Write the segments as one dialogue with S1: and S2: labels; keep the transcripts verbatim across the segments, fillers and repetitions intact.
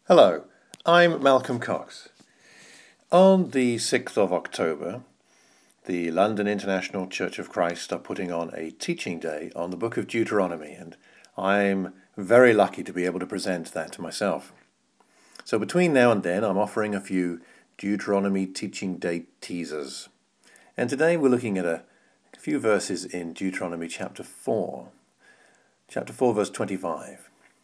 S1: Hello, I'm Malcolm Cox. On the sixth of October, the London International Church of Christ are putting on a teaching day on the book of Deuteronomy, and I'm very lucky to be able to present that to myself. So between now and then, I'm offering a few Deuteronomy teaching day teasers. And today we're looking at a few verses in Deuteronomy chapter four. Chapter four, verse twenty-five.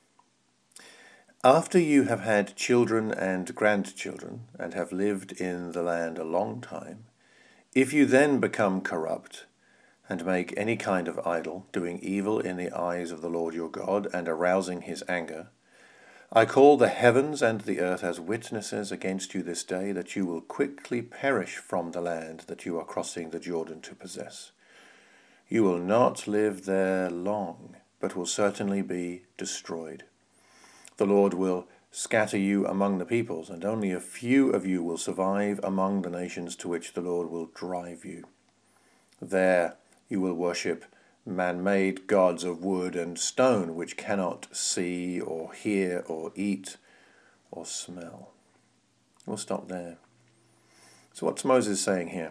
S1: After you have had children and grandchildren, and have lived in the land a long time, if you then become corrupt, and make any kind of idol, doing evil in the eyes of the Lord your God, and arousing his anger, I call the heavens and the earth as witnesses against you this day, that you will quickly perish from the land that you are crossing the Jordan to possess. You will not live there long, but will certainly be destroyed. The Lord will scatter you among the peoples, and only a few of you will survive among the nations to which the Lord will drive you. There you will worship man-made gods of wood and stone, which cannot see or hear or eat or smell. We'll stop there. So what's Moses saying here?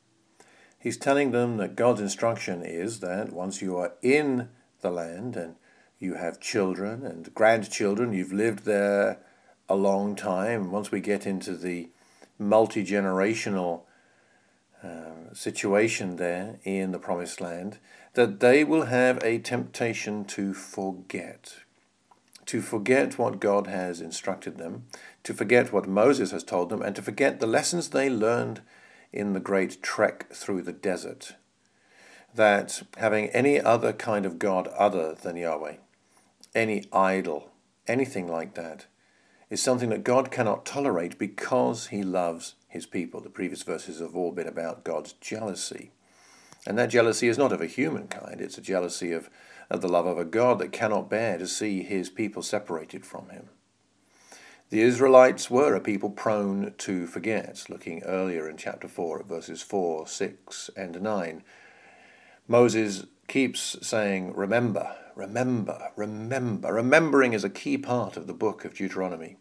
S1: He's telling them that God's instruction is that once you are in the land and you have children and grandchildren, you've lived there a long time. Once we get into the multi-generational uh, situation there in the Promised Land, that they will have a temptation to forget. To forget what God has instructed them, to forget what Moses has told them, and to forget the lessons they learned in the great trek through the desert. That having any other kind of God other than Yahweh, any idol, anything like that, is something that God cannot tolerate because he loves his people. The previous verses have all been about God's jealousy. And that jealousy is not of a human kind. It's a jealousy of, of the love of a God that cannot bear to see his people separated from him. The Israelites were a people prone to forget. Looking earlier in chapter four at verses four, six, and nine, Moses keeps saying, remember, remember, remember. Remembering is a key part of the book of Deuteronomy.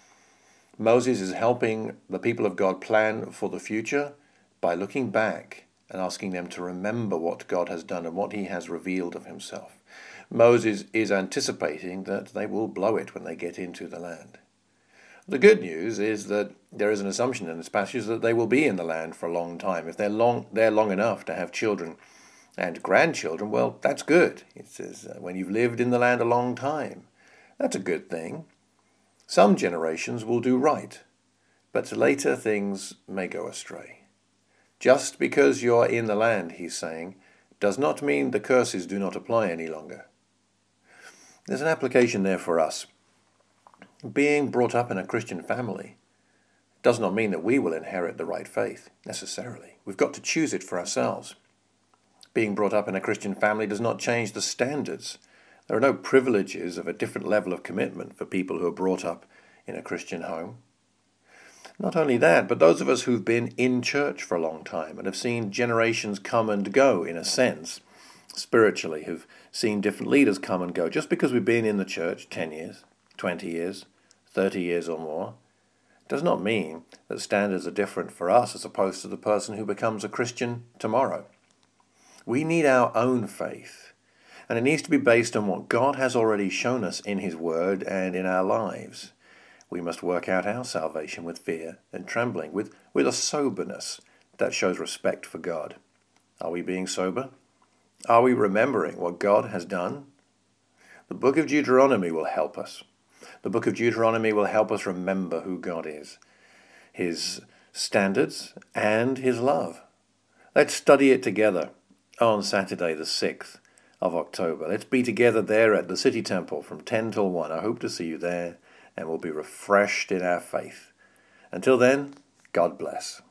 S1: Moses is helping the people of God plan for the future by looking back and asking them to remember what God has done and what he has revealed of himself. Moses is anticipating that they will blow it when they get into the land. The good news is that there is an assumption in this passage that they will be in the land for a long time. If they're long, they're long enough to have children and grandchildren, well, that's good. It says uh, when you've lived in the land a long time, that's a good thing. Some generations will do right, but later things may go astray. Just because you're in the land, he's saying, does not mean the curses do not apply any longer. There's an application there for us. Being brought up in a Christian family does not mean that we will inherit the right faith, necessarily. We've got to choose it for ourselves. Being brought up in a Christian family does not change the standards. There are no privileges of a different level of commitment for people who are brought up in a Christian home. Not only that, but those of us who've been in church for a long time and have seen generations come and go, in a sense, spiritually, who've seen different leaders come and go, just because we've been in the church ten years, twenty years, thirty years or more, does not mean that standards are different for us as opposed to the person who becomes a Christian tomorrow. We need our own faith, and it needs to be based on what God has already shown us in his word and in our lives. We must work out our salvation with fear and trembling, with, with a soberness that shows respect for God. Are we being sober? Are we remembering what God has done? The book of Deuteronomy will help us. The book of Deuteronomy will help us remember who God is, his standards, and his love. Let's study it together on Saturday the sixth of October. Let's be together there at the City Temple from ten till one. I hope to see you there, and we'll be refreshed in our faith. Until then, God bless.